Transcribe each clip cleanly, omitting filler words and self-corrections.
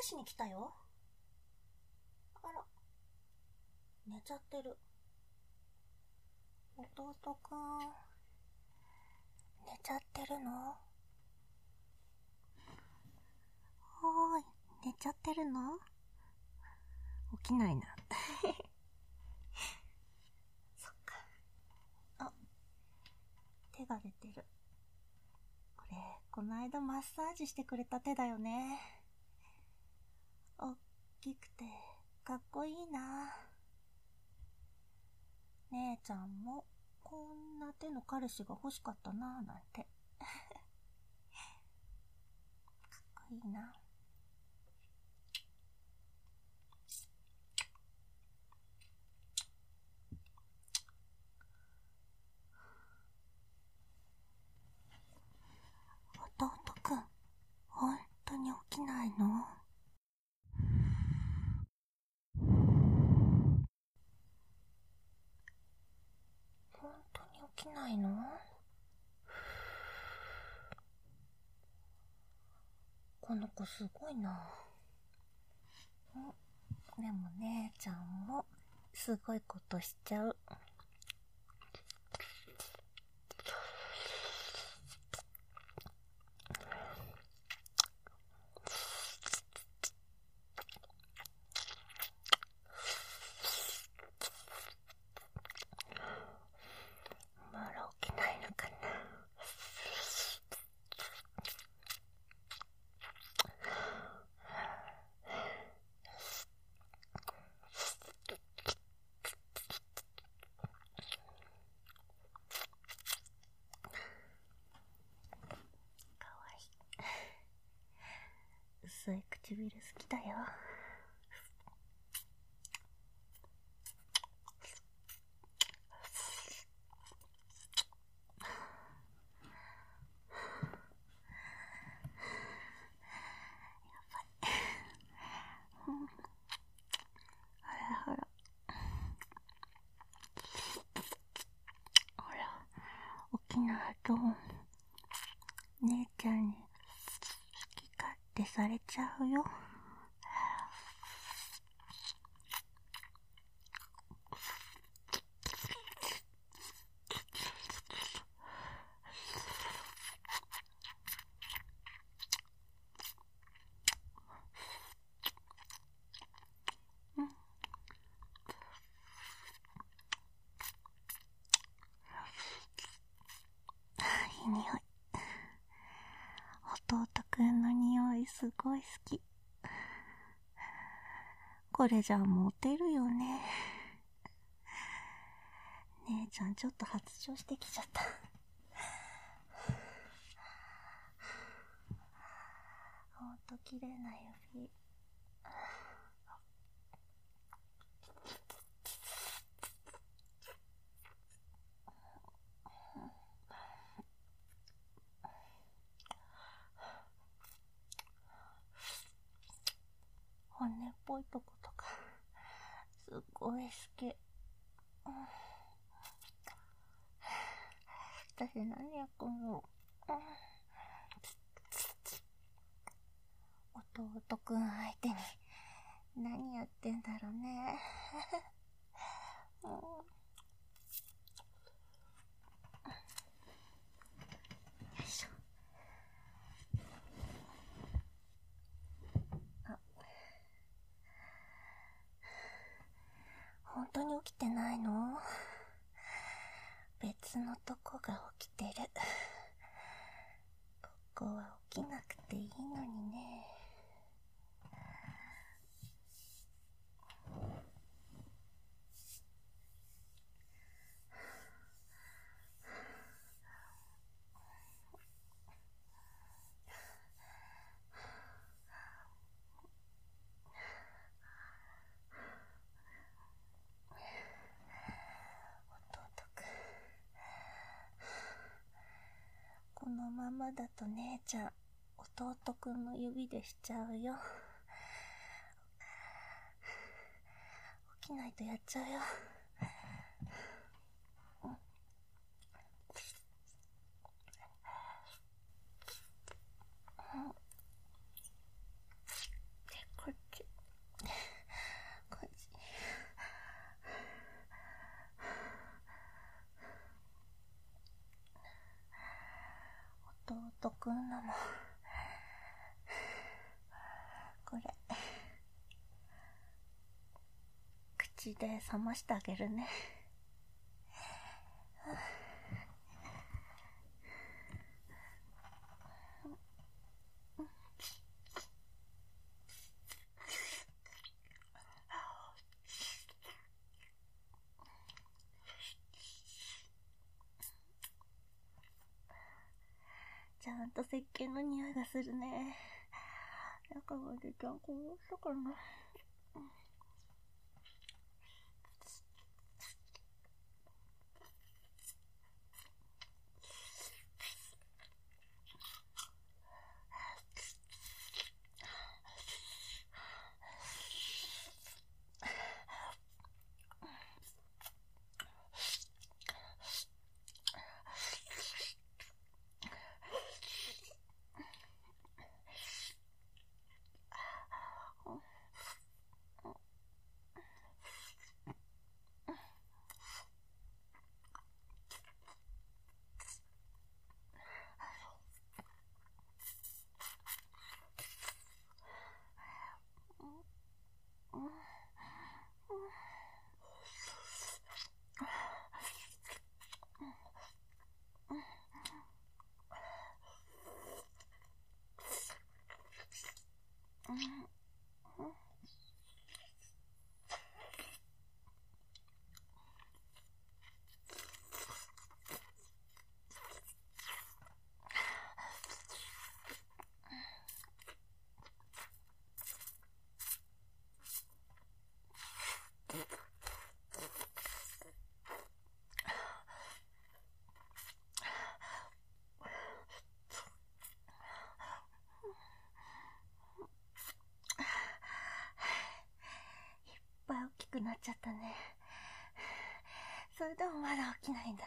しに来たよ。あら、寝ちゃってる。弟くん、寝ちゃってるの？おーい、寝ちゃってるの？起きないな。そっか。あ、手が出てる。これ、この間マッサージしてくれた手だよね。おっきくて、かっこいいな。姉ちゃんも、こんな手の彼氏が欲しかったなぁなんて。かっこいいな。弟くん、本当に起きないの？本当に起きないの？この子すごいな。でも姉ちゃんもすごいことしちゃう。まだ起きないのかな。かわいい。薄い唇好きだよ。ほらほら、起きないと姉ちゃんに好き勝手されちゃうよ。いい匂い。弟くんの匂いすごい好き。これじゃモテるよね。姉ちゃんちょっと発情してきちゃった。ほんと綺麗な指。骨っぽいとことかすっごい好き。私何やこの弟くん相手に何やってんだろうね。よいしょ。あ、本当に起きてないの？別のとこが起きてる。ここは起きなくていいのにね。弟くん、このままだと姉ちゃん弟くんの指でしちゃうよ。起きないとやっちゃうよ。で、こ弟くんのも、これ、口で冷ましてあげるね。ちゃんと石鹸の匂いがするね。中までちゃんこぼしたかな。大きくなっちゃったね。それでもまだ起きないんだ。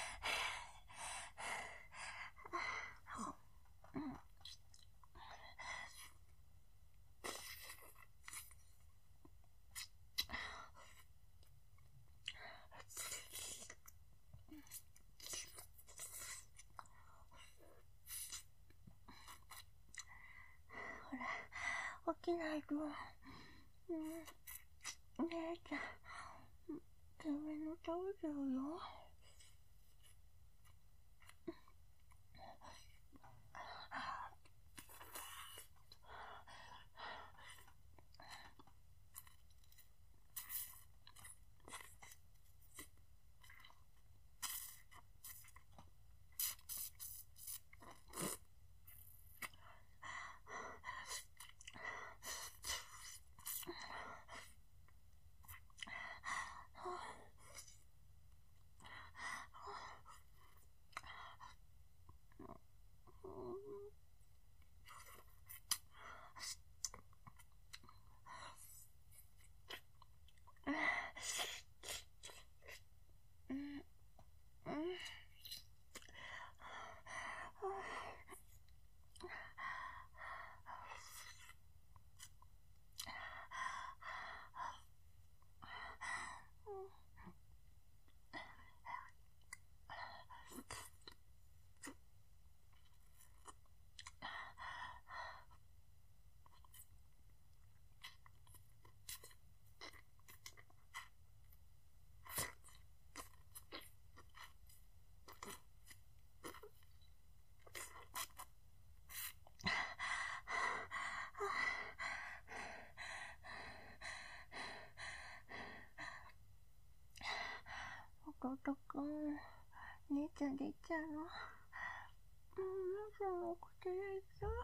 ほら、起きないと。姉ちゃん、君の食べちゃうよ。弟くん、姉ちゃんで行っちゃうの？姉ちゃんもこちら行っちゃう。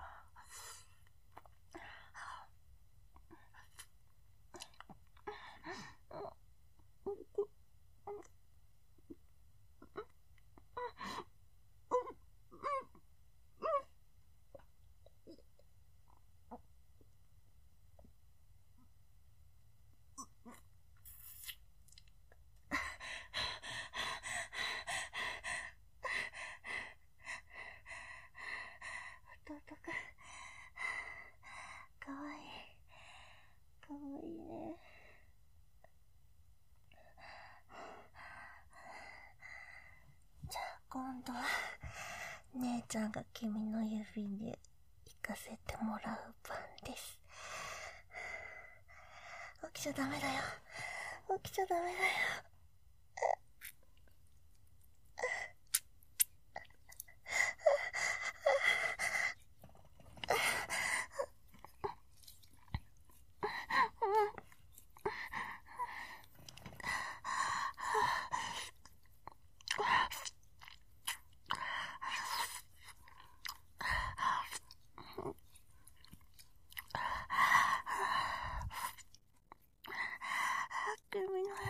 弟くん、かわいい。かわいいね。じゃあ今度は姉ちゃんが君の指で行かせてもらう番です。起きちゃダメだよ。起きちゃダメだよ。君の指で。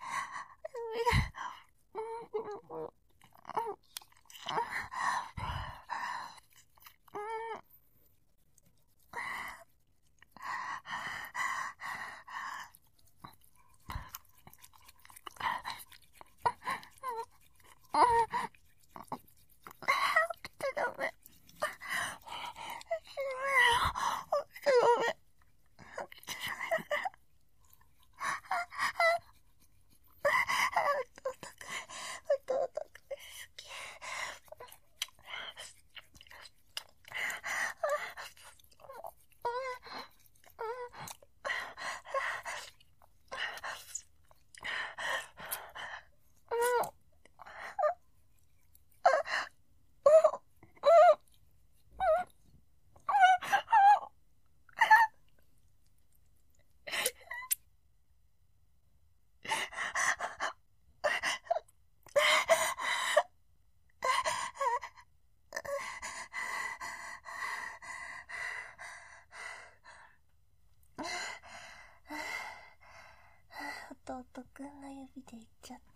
弟くんの指でいっちゃった。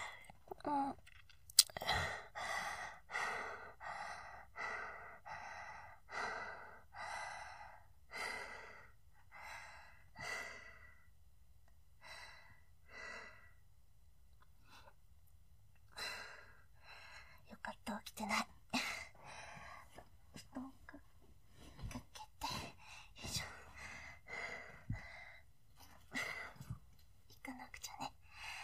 よかった、起きてない。布団かけて、よいしょ。行かなくちゃね。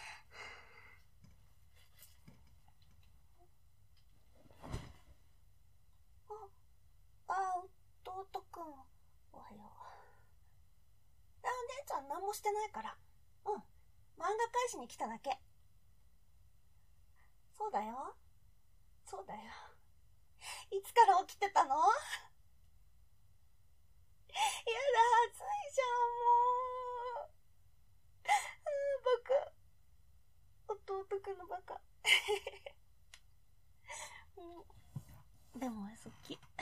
弟くん、おはよう。お姉ちゃん何もしてないから。漫画返しに来ただけ。そうだよ。そうだよ。いつから起きてたの？やだ、暑いじゃん、もう。弟くんのバカ。でも好き。